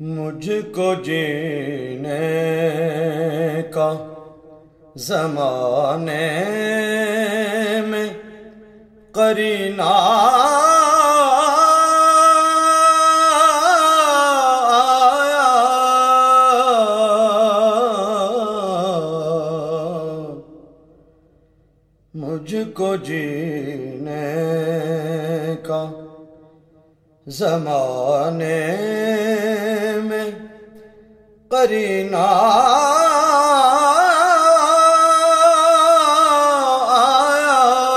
مجھ کو جینے کا زمانے میں قرینہ آیا، مجھ کو جینے کا زمانے میں قرینہ آیا،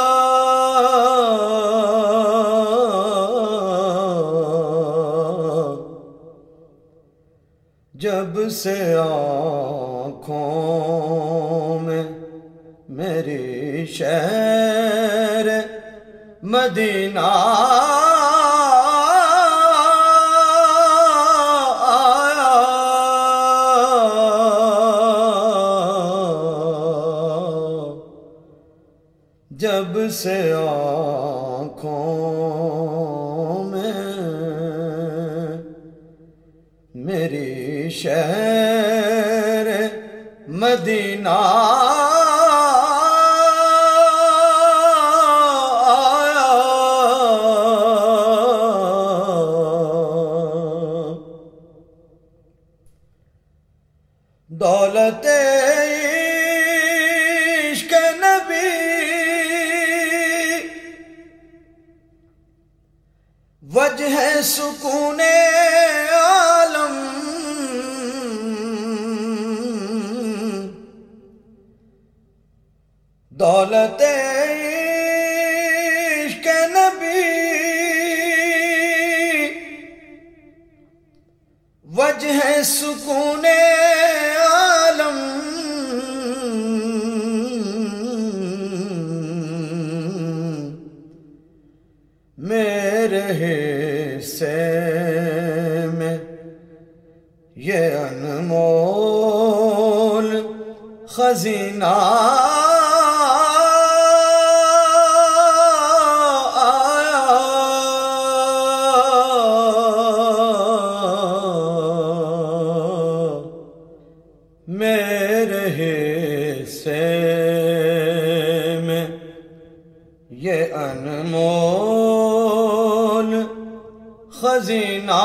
جب سے آنکھوں میں میری شہر مدینہ جب سے آنکھوں میں میری شہر مدینہ آیا، دولت عشق نبی وجہ سکون عالم، دولت عشق نبی وجہ سکون عالم، میرے حصے میں یہ انمول خزینہ آیا، میرے حصے میں یہ انمول خزینہ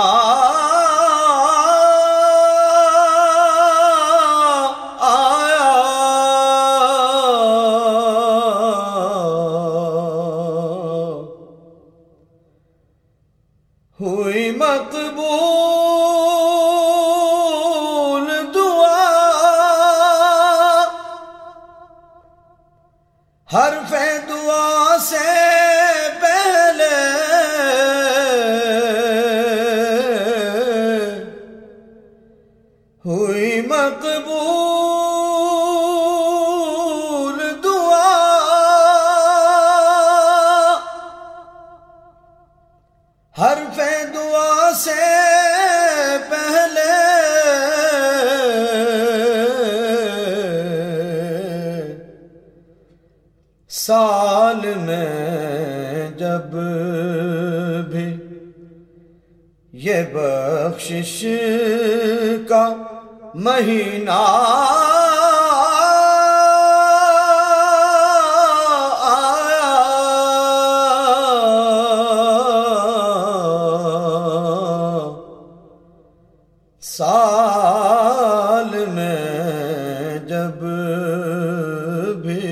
آیا، ہوئی مقبول دعا حرف دعا سے پہلے، ہوئی مقبول دعا حرف دعا سے پہلے، سال میں جب بھی یہ بخشش کا مہینہ آیا، سال میں جب بھی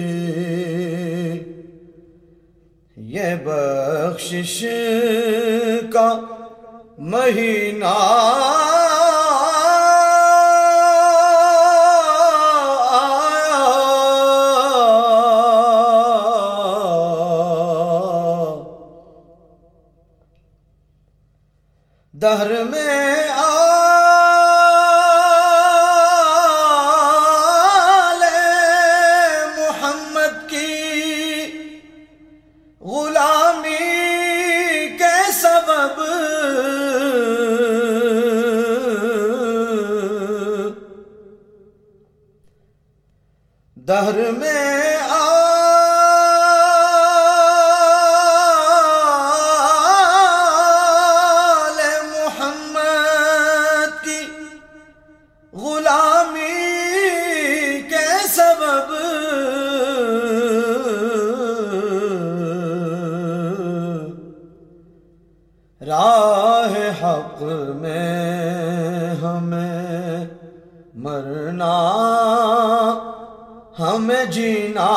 یہ بخشش کا مہینہ آیا، دہر میں آل محمد کی غلامی کے سبب دہر میں آل محمد کی ہمیں مرنا ہمیں جینا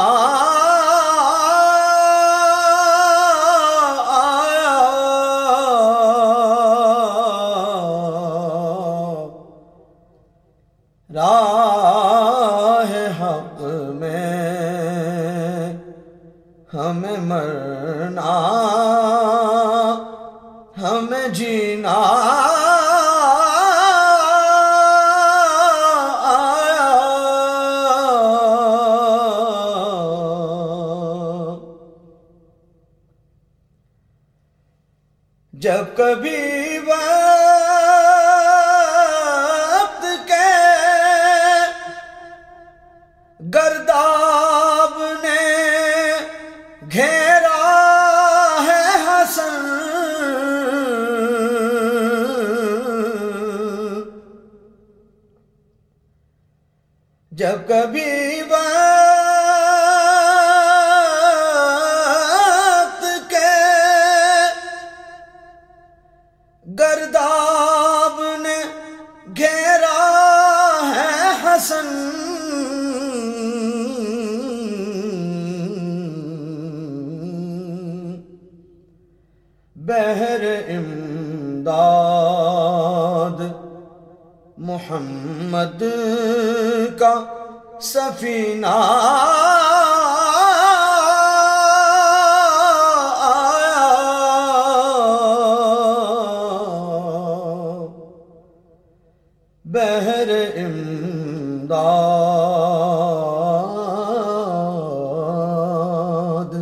راہ حق میں ہمیں مرنا ہمیں جینا جب کبھی وقت کے گرداب نے گھیرا ہے حسن، جب کبھی وقت کے گرداب نے گھیرا ہے حسن، بحر امداد محمد کا سفینہ بحر امداد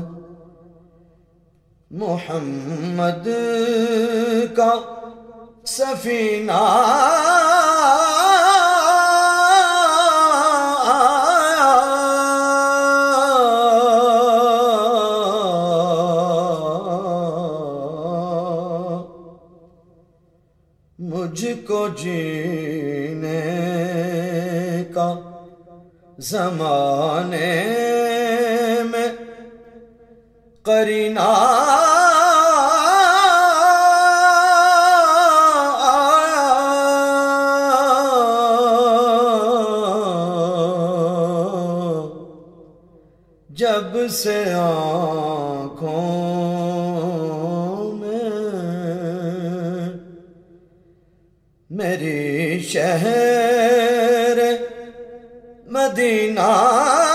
محمد کا سفینہ مجھ کو جینے کا زمانے میں قرینہ جب سے آنکھوں میں میری شہر مدینہ